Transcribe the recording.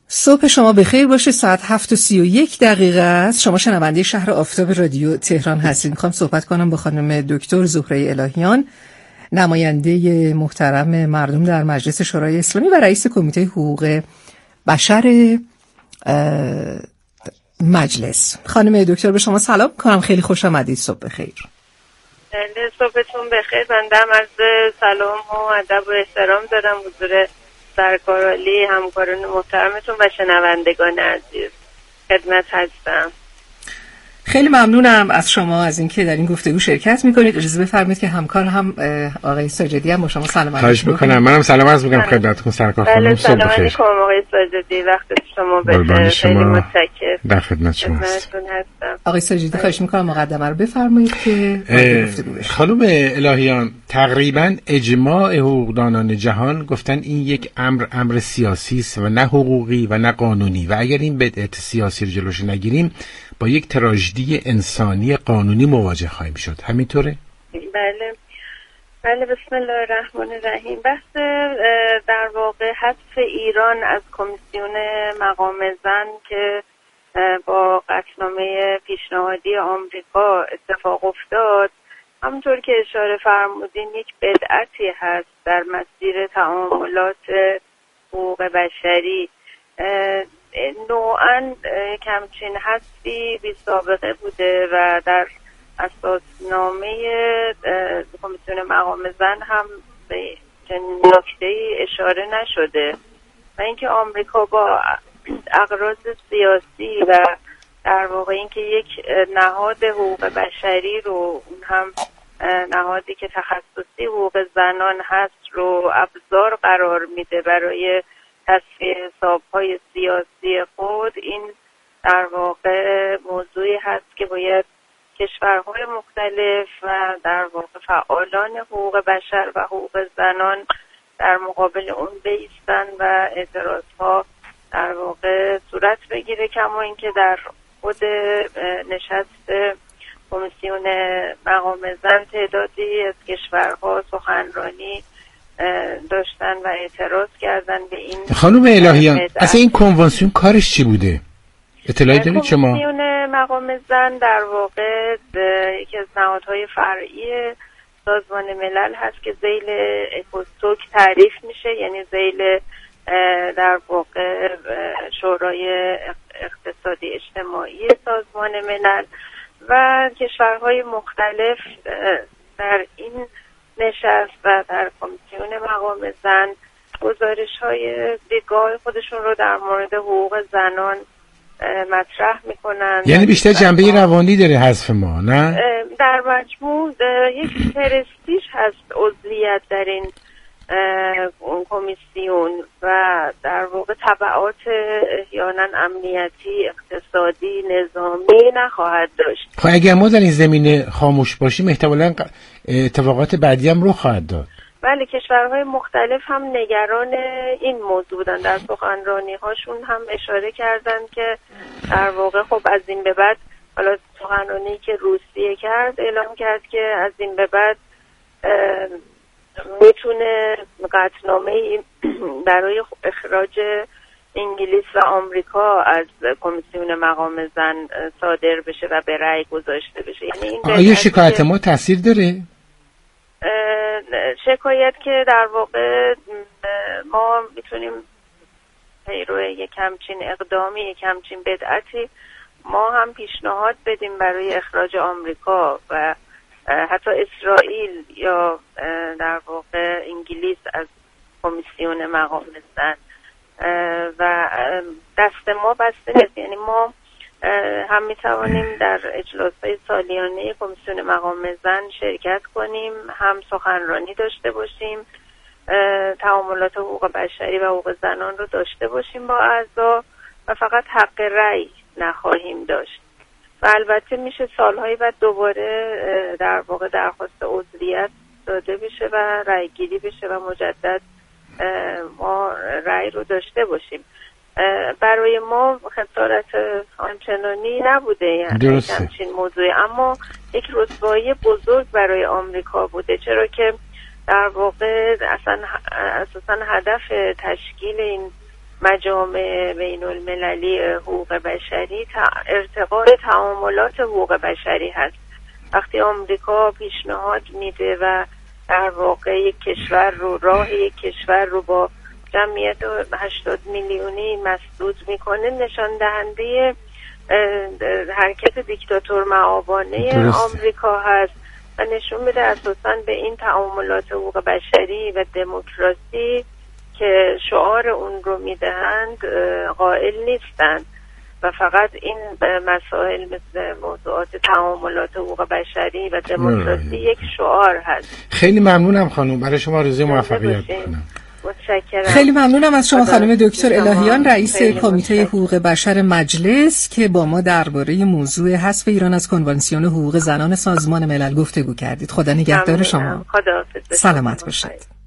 صبح شما بخیر باشه. ساعت 7:31 است. شما شنونده شهر آفتاب رادیو تهران هستید. میخوام صحبت کنم با خانم دکتر زهره الهیان، نماینده محترم مردم در مجلس شورای اسلامی و رئیس کمیته حقوق بشر مجلس. خانم دکتر به شما سلام کنم، خیلی خوش آمدید. صبح بخیر. صبحتون بخیر. بنده هم از سلام و ادب و احترام دارم حضور سرکار عالی، همکاران محترمتون و شنوندگان عزیز. خدمت هستم. خیلی ممنونم از شما از اینکه در این گفتگو شرکت میکنید. اجازه بفرمایید که همکار هم آقای ساجدی هم با شما سلام علیکم. خواهش میکنم. منم سلام عرض میکنم خدمتتون سرکار خانم. صبح بخیر. سلام علیکم آقای ساجدی، وقت شما بخیر. خیلی متشکرم. در خدمت شما هستم. آقای ساجدی خواهش میکنم مقدمه رو بفرمایید که گفتگو بشه. خانم الهیان، تقریبا اجماع حقوقدانان جهان گفتن این یک امر سیاسی است و نه حقوقی و نه قانونی، و اگر این بدعت سیاسی رو جلوش نگیریم با یک تراژدی انسانی قانونی مواجه خواهیم شد. همینطوره؟ بله بسم الله الرحمن الرحیم. بحث در واقع حذف ایران از کمیسیون مقام زن که با قطعنامه پیشنهادی آمریکا اتفاق افتاد، همونطور که اشاره فرمودین یک بدعتی هست در مسیر تعاملات حقوق بشری. نوعاً کمچین حذفی بی سابقه بوده و در اساسنامه کمیسیون مقام زن هم به چنین نکته‌ای اشاره نشده، و اینکه آمریکا با اغراض سیاسی و در واقع اینکه یک نهاد حقوق بشری رو، اون هم نهادی که تخصصی حقوق زنان هست، رو ابزار قرار میده برای تصفیه حساب‌های سیاسی خود، این در واقع موضوعی هست که باید کشورهای مختلف و در واقع فعالان حقوق بشر و حقوق زنان در مقابل اون بایستن و اعتراضها در واقع صورت بگیره. کما اینکه در خود نشست کمیسیون مقام زن تعدادی از کشورها سخنرانی داشتن و اعتراض کردن به این. خانم الهیان، اصلا این کنوانسیون کارش چی بوده؟ اطلاعی دارید شما؟ کمیسیون مقام زن در واقع یکی از نهادهای فرعی سازمان ملل هست که ذیل اکوسوک تعریف میشه، یعنی ذیل در واقع شورای اقتصادی اجتماعی سازمان ملل، و کشورهای مختلف در این نشست و در کمیسیون مقام زن گزارش‌های دیدگاه خودشون رو در مورد حقوق زنان مطرح میکنن. یعنی بیشتر جنبه روانی داره حذف ما، نه؟ در مجموع یک پرستیژ هست عضویت در این کمیسیون و در واقع تبعات احیانا امنیتی، اقتصادی، نظامی نخواهد داشت. خب اگر ما در این زمینه خاموش باشیم احتمالاً اتفاقات بعدی هم رخ خواهد داد. بله، کشورهای مختلف هم نگران این موضوع بودن. در سخنرانی هاشون هم اشاره کردن که در واقع خب از این به بعد، حالا سخنرانی که روسیه کرد اعلام کرد که از این به بعد میتونه قطعنامه‌ای برای اخراج انگلیس و آمریکا از کمیسیون مقام زن صادر بشه و به رأی گذاشته بشه. یعنی این آیا شکایت ما تاثیر داره؟ شکایت که در واقع ما میتونیم پیرو یک همچین اقدامی، یک همچین بدعتی ما هم پیشنهاد بدیم برای اخراج آمریکا و حتی اسرائیل یا در واقع انگلیس از کمیسیون مقام زن، و دست ما بسته نیست. یعنی ما هم میتوانیم در اجلاس‌های سالیانه کمیسیون مقام زن شرکت کنیم، هم سخنرانی داشته باشیم، تعاملات حقوق بشری و حقوق زنان رو داشته باشیم با اعضا، و فقط حق رأی نخواهیم داشت. و البته میشه سالهای بعد دوباره در واقع درخواست عضویت داده بشه و رأی گیری بشه و مجدد ما رأی رو داشته باشیم. برای ما خسارت آنچنانی نبوده یعنی همچین موضوعی، اما یک رسوایی بزرگ برای آمریکا بوده، چرا که در واقع اساساً هدف تشکیل این مجامع بین المللی حقوق بشری ارتقاء تعاملات حقوق بشری هست. وقتی آمریکا پیشنهاد میده و در واقع یک کشور رو، راه یک کشور رو با جمعیت 80 میلیونی مسدود میکنه، نشان دهنده حرکت دیکتاتور معابانه آمریکا هست و نشون میده اساساً به این تعاملات حقوق بشری و دموکراسی که شعار اون رو میدهند قائل نیستند و فقط این مسائل مثل موضوعات تعاملات حقوق بشری و دموکراسی یک شعار هست. خیلی ممنونم خانم، برای شما آرزوی موفقیت می‌کنم. متشکرم. خیلی ممنونم از شما خانم دکتر الهیان، رئیس کمیته حقوق بشر مجلس، که با ما درباره موضوع حذف ایران از کنوانسیون حقوق زنان سازمان ملل گفتگو کردید. خدا نگهدار شما. خداحافظ. سلامت باشید.